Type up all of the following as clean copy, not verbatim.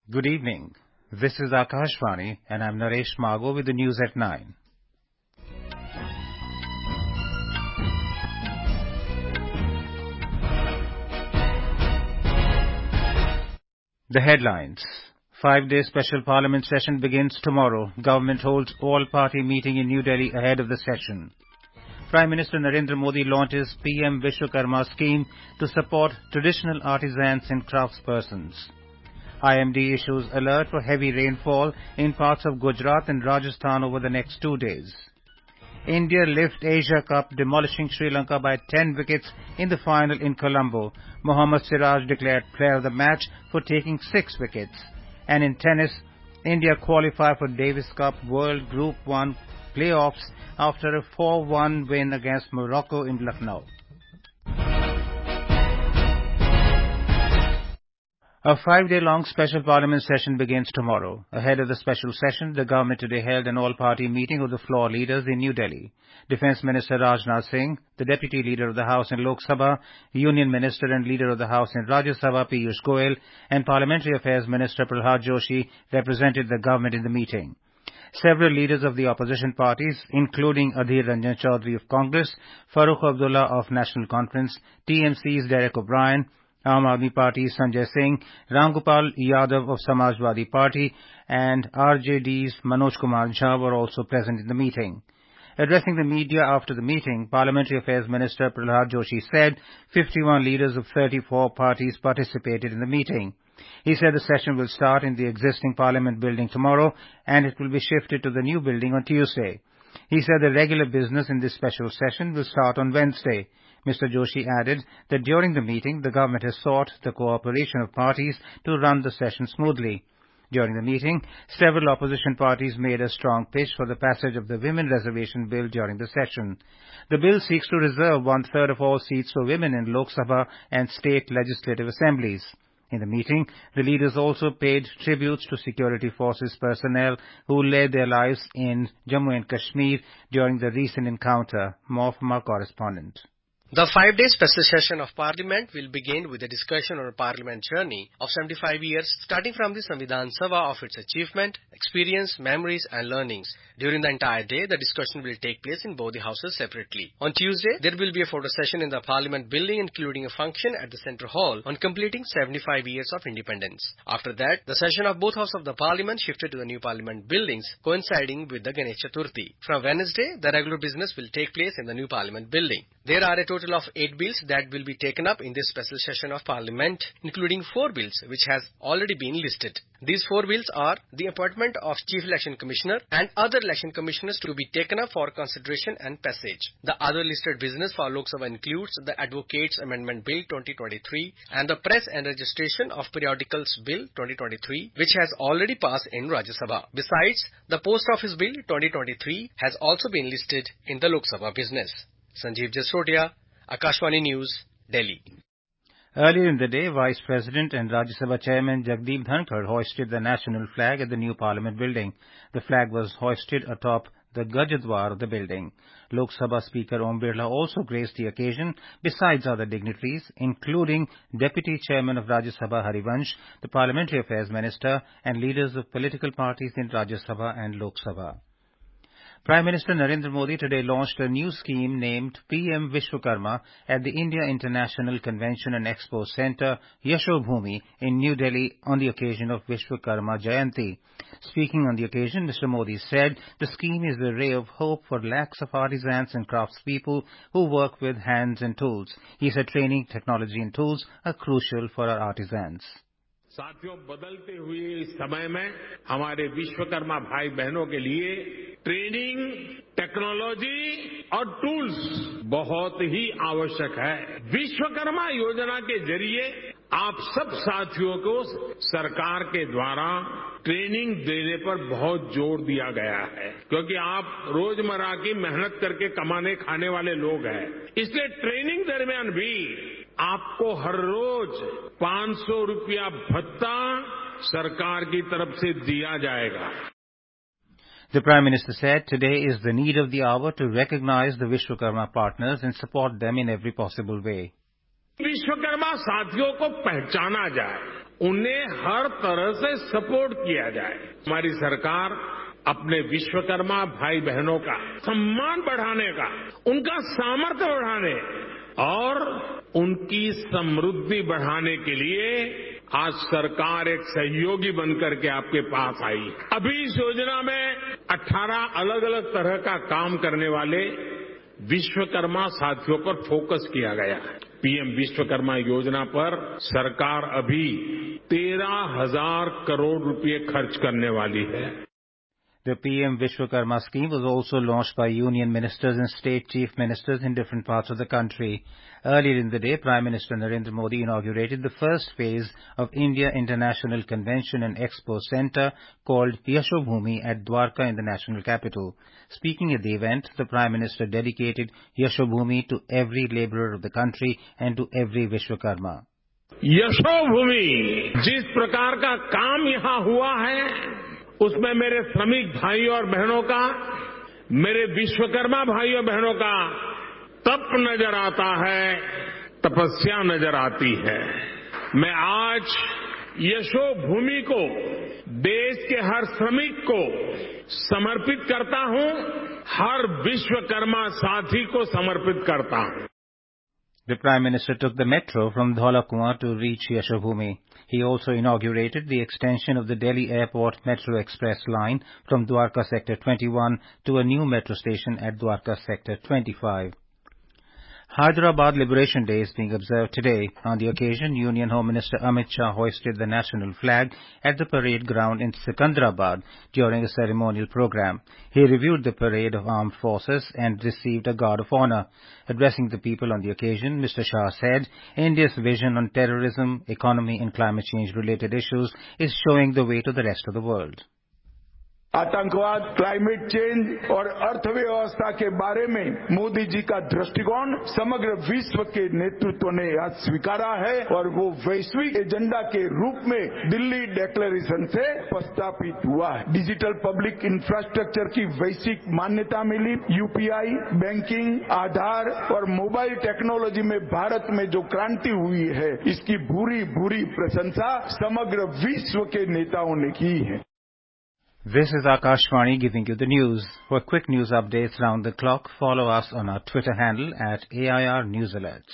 Good evening. This is Akashvani and I'm Naresh Mago with the news at 9. The headlines. 5-day special parliament session begins tomorrow. Government holds all-party meeting in New Delhi ahead of the session. Prime Minister Narendra Modi launches PM Vishwakarma scheme to support traditional artisans and craftspersons. IMD issues alert for heavy rainfall in parts of Gujarat and Rajasthan over the next 2 days. India lift Asia Cup, demolishing Sri Lanka by 10 wickets in the final in Colombo. Mohammad Siraj declared player of the match for taking 6 wickets. And in tennis, India qualify for Davis Cup World Group 1 playoffs after a 4-1 win against Morocco in Lucknow. A 5-day-long special parliament session begins tomorrow. Ahead of the special session, the government today held an all-party meeting of the floor leaders in New Delhi. Defence Minister Rajnath Singh, the Deputy Leader of the House in Lok Sabha, Union Minister and Leader of the House in Rajya Sabha Piyush Goyal, and Parliamentary Affairs Minister Prahlad Joshi represented the government in the meeting. Several leaders of the opposition parties, including Adhir Ranjan Chaudhary of Congress, Farooq Abdullah of National Conference, TMC's Derek O'Brien, Aam Aadmi Party's Sanjay Singh, Ramgopal Yadav of Samajwadi Party, and RJD's Manoj Kumar Jha were also present in the meeting. Addressing the media after the meeting, Parliamentary Affairs Minister Prahlad Joshi said 51 leaders of 34 parties participated in the meeting. He said the session will start in the existing Parliament building tomorrow and it will be shifted to the new building on Tuesday. He said the regular business in this special session will start on Wednesday. Mr. Joshi added that during the meeting, the government has sought the cooperation of parties to run the session smoothly. During the meeting, several opposition parties made a strong pitch for the passage of the Women Reservation Bill during the session. The bill seeks to reserve 1/3 of all seats for women in Lok Sabha and state legislative assemblies. In the meeting, the leaders also paid tributes to security forces personnel who laid their lives in Jammu and Kashmir during the recent encounter. More from our correspondent. The 5-day special session of Parliament will begin with a discussion on a Parliament journey of 75 years, starting from the Samvidhan Sabha of its achievement, experience, memories and learnings. During the entire day, the discussion will take place in both the houses separately. On Tuesday, there will be a photo session in the Parliament building, including a function at the Central Hall on completing 75 years of independence. After that, the session of both houses of the Parliament shifted to the new Parliament buildings, coinciding with the Ganesh Chaturthi. From Wednesday, the regular business will take place in the new Parliament building. There are a total of 8 bills that will be taken up in this special session of Parliament, including 4 bills which has already been listed. These 4 bills are the appointment of Chief Election Commissioner and other election commissioners to be taken up for consideration and passage. The other listed business for Lok Sabha includes the Advocates Amendment Bill 2023 and the Press and Registration of Periodicals Bill 2023, which has already passed in Rajya Sabha. Besides, the Post Office Bill 2023 has also been listed in the Lok Sabha business. Sanjeev Jasrotia, Akashvani News, Delhi. Earlier in the day, Vice President and Rajya Sabha Chairman Jagdeep Dhankar hoisted the national flag at the new Parliament building. The flag was hoisted atop the Gajadwar of the building. Lok Sabha Speaker Om Birla also graced the occasion, besides other dignitaries, including Deputy Chairman of Rajya Sabha Harivansh, the Parliamentary Affairs Minister, and leaders of political parties in Rajya Sabha and Lok Sabha. Prime Minister Narendra Modi today launched a new scheme named PM Vishwakarma at the India International Convention and Expo Centre, Yashobhoomi, in New Delhi on the occasion of Vishwakarma Jayanti. Speaking on the occasion, Mr. Modi said the scheme is a ray of hope for lakhs of artisans and craftspeople who work with hands and tools. He said training, technology and tools are crucial for our artisans. साथियों, बदलते हुए इस समय में हमारे विश्वकर्मा भाई बहनों के लिए ट्रेनिंग, टेक्नोलॉजी और टूल्स बहुत ही आवश्यक है। विश्वकर्मा योजना के जरिए आप सब साथियों को सरकार के द्वारा ट्रेनिंग देने पर बहुत जोर दिया गया है, क्योंकि आप रोजमर्रा की मेहनत करके कमाने खाने वाले लोग हैं। इसलिए ट्रेनिंग दरमियान भी आपको हर रोज 500 रुपया भत्ता सरकार की तरफ से दिया जाएगा। The Prime Minister said today is the need of the hour to recognize the Vishwakarma partners and support them in every possible way. Vishwakarma साथियों को पहचाना जाए, उन्हें हर तरह से सपोर्ट किया जाए। हमारी सरकार अपने विश्वकर्मा भाई बहनों का सम्मान बढ़ाने का, उनका सामर्थ्य बढ़ाने और उनकी समृद्धि बढ़ाने के लिए आज सरकार एक सहयोगी बनकर के आपके पास आई। अभी इस योजना में 18 अलग अलग तरह का काम करने वाले विश्वकर्मा साथियों पर फोकस किया गया है। पीएम विश्वकर्मा योजना पर सरकार अभी 13,000 करोड़ रुपए खर्च करने वाली है। The PM Vishwakarma scheme was also launched by union ministers and state chief ministers in different parts of the country. Earlier in the day, Prime Minister Narendra Modi inaugurated the first phase of India International Convention and Expo Centre called Yashobhoomi at Dwarka in the national capital. Speaking at the event, the Prime Minister dedicated Yashobhoomi to every labourer of the country and to every Vishwakarma. Yashobhoomi जिस प्रकार का काम यहाँ हुआ है उसमें मेरे श्रमिक भाइयों और बहनों का, मेरे विश्वकर्मा भाइयों बहनों का तप नजर आता है, तपस्या नजर आती है। मैं आज यशोभूमि को देश के हर श्रमिक को समर्पित करता हूं, हर विश्वकर्मा साथी को समर्पित करता हूं। The Prime Minister took the metro from Dhaulakua to reach Yashobhoomi. He also inaugurated the extension of the Delhi Airport Metro Express line from Dwarka Sector 21 to a new metro station at Dwarka Sector 25. Hyderabad Liberation Day is being observed today. On the occasion, Union Home Minister Amit Shah hoisted the national flag at the parade ground in Secunderabad during a ceremonial program. He reviewed the parade of armed forces and received a guard of honor. Addressing the people on the occasion, Mr. Shah said, India's vision on terrorism, economy and climate change related issues is showing the way to the rest of the world. आतंकवाद, climate change और अर्थव्यवस्था के बारे में मोदी जी का दृष्टिकोण समग्र विश्व के नेतृत्व ने आज स्वीकारा है और वो वैश्विक एजेंडा के रूप में दिल्ली डिक्लेरेशन से प्रस्तावित हुआ है। डिजिटल पब्लिक इंफ्रास्ट्रक्चर की वैश्विक मान्यता मिली, यूपीआई, बैंकिंग, आधार और मोबाइल टेक्नोलॉजी में भारत में जो क्रांति हुई है, इसकी भूरी भूरी प्रशंसा समग्र विश्व के नेताओं ने की है। This is Akashvani giving you the news. For quick news updates round the clock, follow us on our Twitter handle at AIR News Alerts.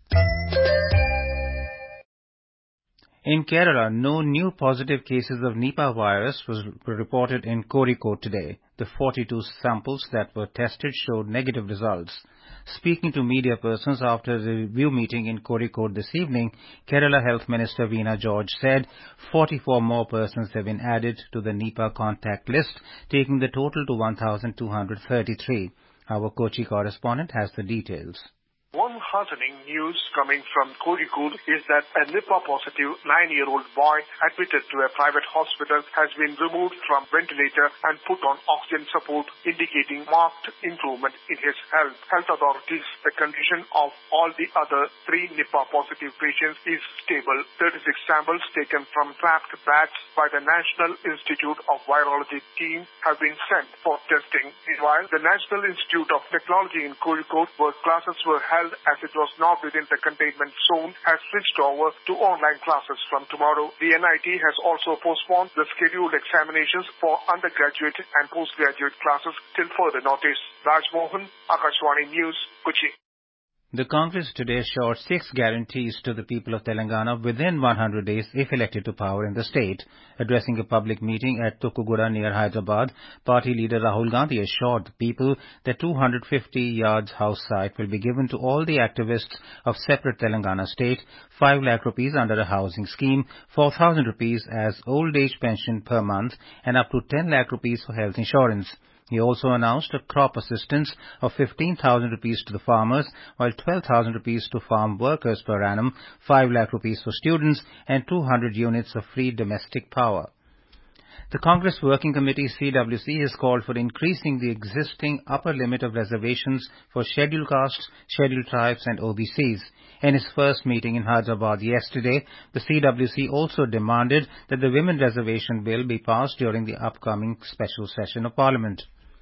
In Kerala, no new positive cases of Nipah virus were reported in Kozhikode today. The 42 samples that were tested showed negative results. Speaking to media persons after the review meeting in Kozhikode this evening, Kerala Health Minister Veena George said 44 more persons have been added to the Nipah contact list, taking the total to 1,233. Our Kochi correspondent has the details. One heartening news coming from Kozhikode is that a Nipah-positive 9-year-old boy admitted to a private hospital has been removed from ventilator and put on oxygen support, indicating marked improvement in his health. Health authorities, the condition of all the other 3 Nipah-positive patients is stable. 36 samples taken from trapped bats by the National Institute of Virology team have been sent for testing. Meanwhile, the National Institute of Technology in Kozhikode, where classes were held as it was not within the containment zone, has switched over to online classes from tomorrow. The NIT has also postponed the scheduled examinations for undergraduate and postgraduate classes till further notice. Raj Mohan, Akashvani News, Kochi. The Congress today assured 6 guarantees to the people of Telangana within 100 days if elected to power in the state. Addressing a public meeting at Tukkuguda near Hyderabad, party leader Rahul Gandhi assured the people that 250 yards house site will be given to all the activists of separate Telangana state, 5 lakh rupees under a housing scheme, 4,000 rupees as old age pension per month and up to 10 lakh rupees for health insurance. He also announced a crop assistance of 15,000 rupees to the farmers, while 12,000 rupees to farm workers per annum, 5 lakh rupees for students, and 200 units of free domestic power. The Congress Working Committee CWC has called for increasing the existing upper limit of reservations for scheduled castes, scheduled tribes and OBCs. In his first meeting in Hyderabad yesterday, the CWC also demanded that the Women Reservation Bill be passed during the upcoming special session of Parliament.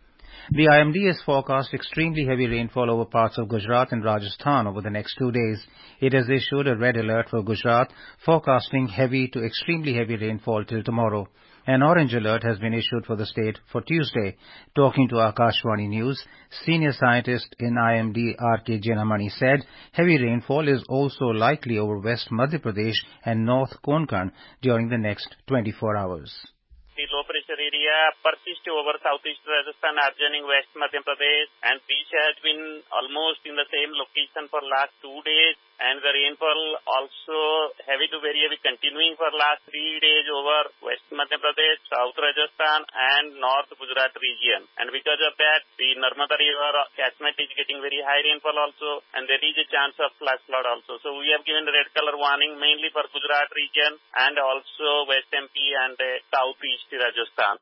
The IMD has forecast extremely heavy rainfall over parts of Gujarat and Rajasthan over the next 2 days. It has issued a red alert for Gujarat, forecasting heavy to extremely heavy rainfall till tomorrow. An orange alert has been issued for the state for Tuesday. Talking to Akashvani News, senior scientist in IMD R.K. Jenamani said heavy rainfall is also likely over West Madhya Pradesh and North Konkan during the next 24 hours. The low pressure area persists over southeast Rajasthan adjoining West Madhya Pradesh, and this has been almost in the same location for last 2 days, and the rainfall also heavy to very heavy continuing for last 3 days over West Madhya Pradesh, South Rajasthan and North Gujarat region. And because of that, the Narmada River catchment is getting very high rainfall also, and there is a chance of flash flood also. So we have given the red color warning mainly for Gujarat region and also West MP and Southeast Rajasthan.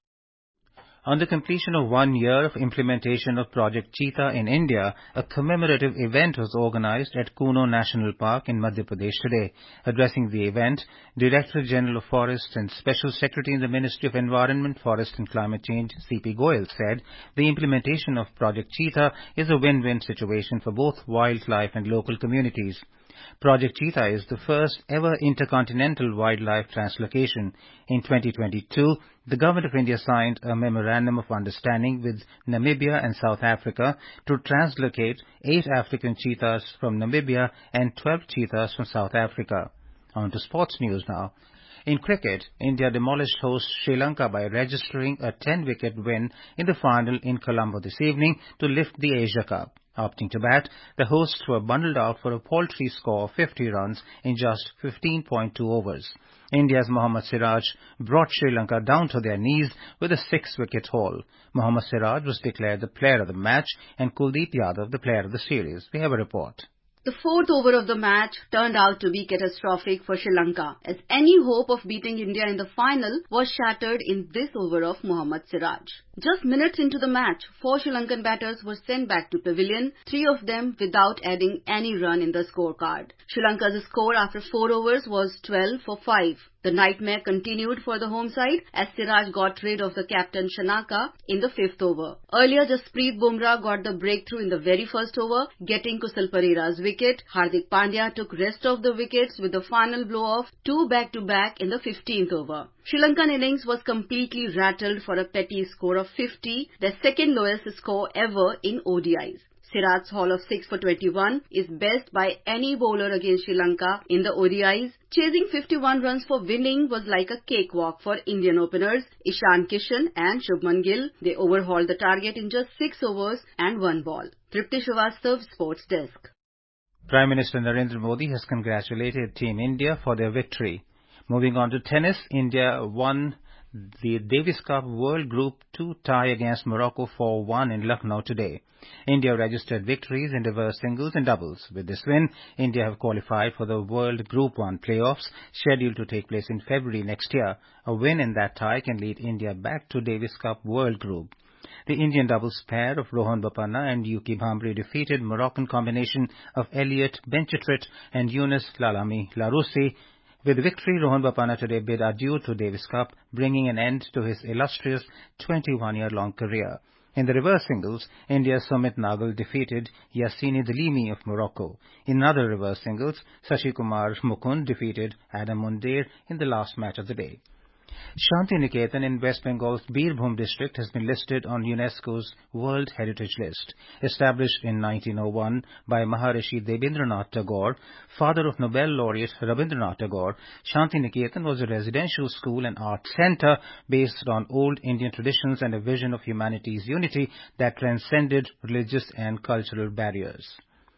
On the completion of 1 year of implementation of Project Cheetah in India, a commemorative event was organized at Kuno National Park in Madhya Pradesh today. Addressing the event, Director General of Forests and Special Secretary in the Ministry of Environment, Forest and Climate Change, C.P. Goyal, said the implementation of Project Cheetah is a win-win situation for both wildlife and local communities. Project Cheetah is the first ever intercontinental wildlife translocation. In 2022, the Government of India signed a Memorandum of Understanding with Namibia and South Africa to translocate 8 African cheetahs from Namibia and 12 cheetahs from South Africa. On to sports news now. In cricket, India demolished host Sri Lanka by registering a 10-wicket win in the final in Colombo this evening to lift the Asia Cup. Opting to bat, the hosts were bundled out for a paltry score of 50 runs in just 15.2 overs. India's Mohammad Siraj brought Sri Lanka down to their knees with a 6-wicket haul. Mohammad Siraj was declared the player of the match and Kuldeep Yadav the player of the series. We have a report. The 4th over of the match turned out to be catastrophic for Sri Lanka, as any hope of beating India in the final was shattered in this over of Mohammad Siraj. Just minutes into the match, 4 Sri Lankan batters were sent back to pavilion, 3 of them without adding any run in the scorecard. Sri Lanka's score after 4 overs was 12 for 5. The nightmare continued for the home side as Siraj got rid of the captain Shanaka in the 5th over. Earlier, Jasprit Bumrah got the breakthrough in the very first over, getting Kusal Perera's wicket. Hardik Pandya took rest of the wickets with the final blow-off, 2 back-to-back in the 15th over. Sri Lankan innings was completely rattled for a petty score of 50, their second lowest score ever in ODIs. Siraj's haul of 6 for 21 is best by any bowler against Sri Lanka in the ODIs. Chasing 51 runs for winning was like a cakewalk for Indian openers Ishan Kishan and Shubman Gill. They overhauled the target in just 6 overs and 1 ball. Tripti Srivastava, Sports Desk. Prime Minister Narendra Modi has congratulated Team India for their victory. Moving on to tennis, India won the Davis Cup World Group 2 tie against Morocco 4-1 in Lucknow today. India registered victories in reverse singles and doubles. With this win, India have qualified for the World Group 1 playoffs scheduled to take place in February next year. A win in that tie can lead India back to Davis Cup World Group. The Indian doubles pair of Rohan Bopanna and Yuki Bhambre defeated Moroccan combination of Elliot Benchetrit and Younes Lalami Laroussi. With victory, Rohan Bopanna today bid adieu to Davis Cup, bringing an end to his illustrious 21-year-long career. In the reverse singles, India's Sumit Nagal defeated Yassine Delimi of Morocco. In other reverse singles, Shashi Kumar Mukund defeated Adam Mundir in the last match of the day. Shanti Niketan in West Bengal's Birbhum district has been listed on UNESCO's World Heritage List. Established in 1901 by Maharishi Debendranath Tagore, father of Nobel laureate Rabindranath Tagore, Shanti Niketan was a residential school and art center based on old Indian traditions and a vision of humanity's unity that transcended religious and cultural barriers.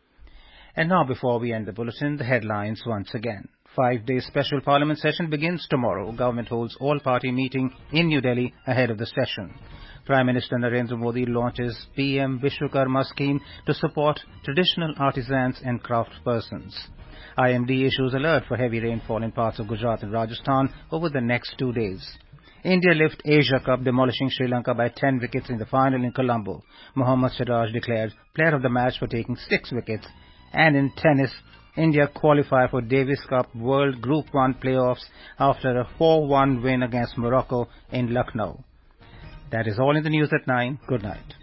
And now, before we end the bulletin, the headlines once again. 5-day special parliament session begins tomorrow. Government holds all-party meeting in New Delhi ahead of the session. Prime Minister Narendra Modi launches PM Vishwakarma scheme to support traditional artisans and craftspersons. IMD issues alert for heavy rainfall in parts of Gujarat and Rajasthan over the next 2 days. India lift Asia Cup, demolishing Sri Lanka by 10 wickets in the final in Colombo. Mohammad Siraj declared player of the match for taking 6 wickets. And in tennis, India qualify for Davis Cup World Group 1 playoffs after a 4-1 win against Morocco in Lucknow. That is all in the news at 9. Good night.